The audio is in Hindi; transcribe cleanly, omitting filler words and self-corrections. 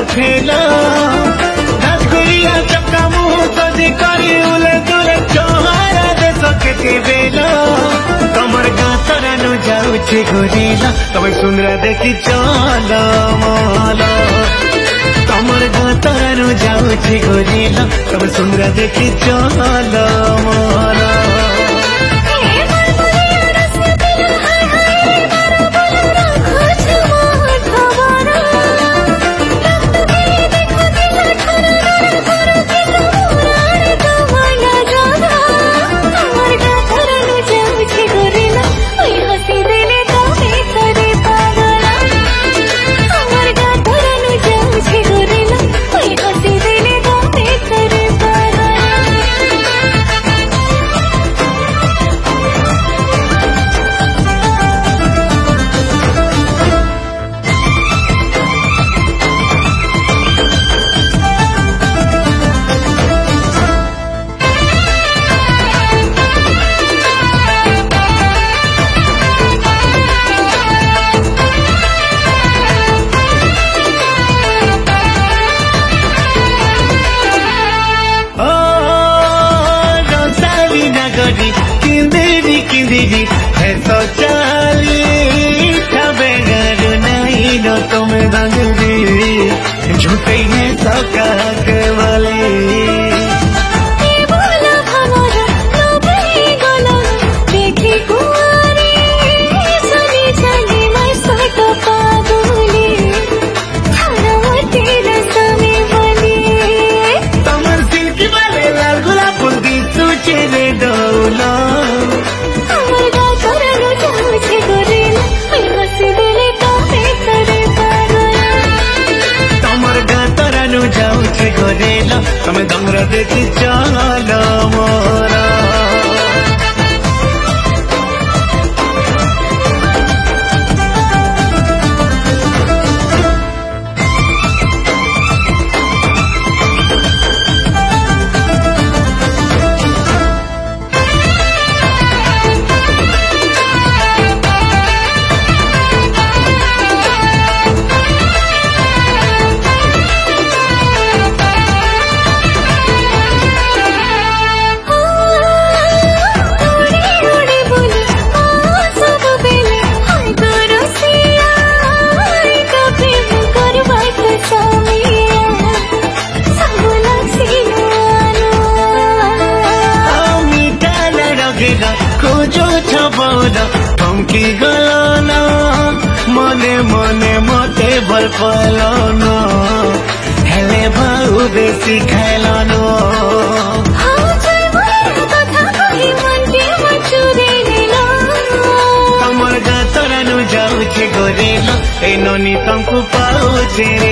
फेला राजगुरिया चक्का मुँह सजी करी उले दुले चौहारा दे सके बेला तमर गातरा नु जाउछे गोरेला तमे सुंदरा देखी चल मला तमर गातरा नु जाउछे गोरेला तमे सुंदरा देखी चल मला किंदी है तो चाली तबे गरु नहीं नो तुम रंगली झूठे है तो काके वाली तमें दंगरा देखी चल मोरा खोजो छबौदा थमकी गलाना मने मने मते भल पलाना हेले भाउ बेसी खाइलानो तमर गातरा नु जाउछे गोरेला ए ननी तमको पाउछे